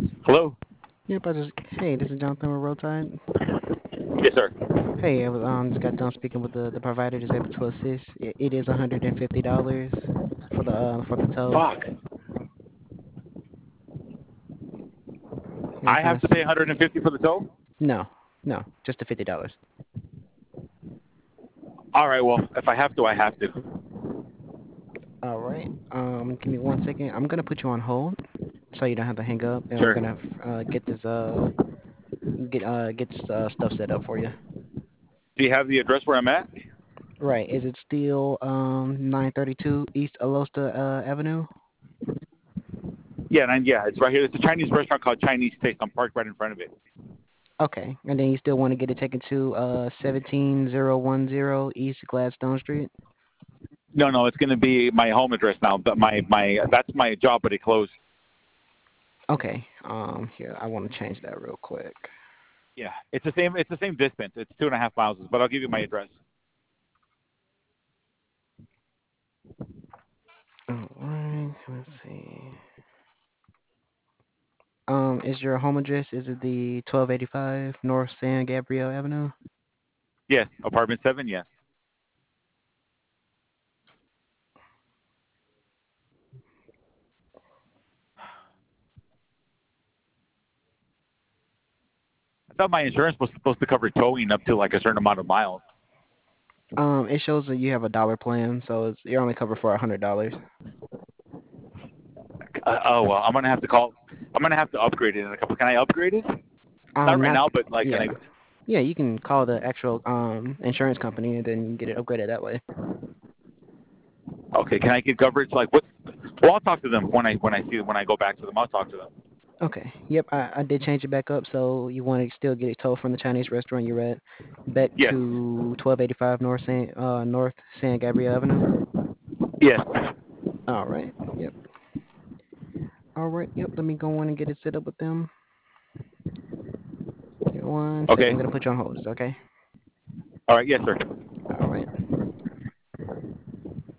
Hello? Yep, hey, this is Jonathan with Roadside. Yes, sir. Hey, I was just got done speaking with the provider that's able to assist. It is $150 for the tow. Fuck. You know, I trying have to to pay 150 for the tow? no, no, just the $50. All right, well, if I have to, I have to. All right. Give me 1 second. I'm gonna put you on hold so you don't have to hang up, and I'm Sure. gonna get this stuff set up for you. Do you have the address where I'm at? Right. Is it still 932 East Alosta Avenue? Yeah, it's right here. It's a Chinese restaurant called Chinese Taste. I'm parked right in front of it. Okay. And then you still want to get it taken to 17010 East Gladstone Street? No, no, it's going to be my home address now. But my that's my job, but it closed. Okay. Here, I want to change that real quick. Yeah, it's the same. It's the same distance. It's 2.5 miles, but I'll give you my address. All right. Let's see. Is your home address, is it the 1285 North San Gabriel Avenue? Yes, apartment 7. Yes. I thought my insurance was supposed to cover towing up to like a certain amount of miles. It shows that you have a dollar plan, so you're only covered for $100. Oh well, I'm gonna have to call. I'm gonna have to upgrade it in a couple. Can I upgrade it? Not right Not now, but like, can I? yeah. Yeah, you can call the actual insurance company and then you can get it upgraded that way. Okay, can I get coverage? Like, what's? Well, I'll talk to them when I go back to them. I'll talk to them. Okay. Yep, I did change it back up, so you want to still get it towed from the Chinese restaurant you're at back Yes. to 1285 North San Gabriel Avenue. Yes. All right. Yep. All right. Yep. Let me go in and get it set up with them. Give me 1 second. I'm Okay. gonna put you on hold. Is that okay? All right. Yes, sir.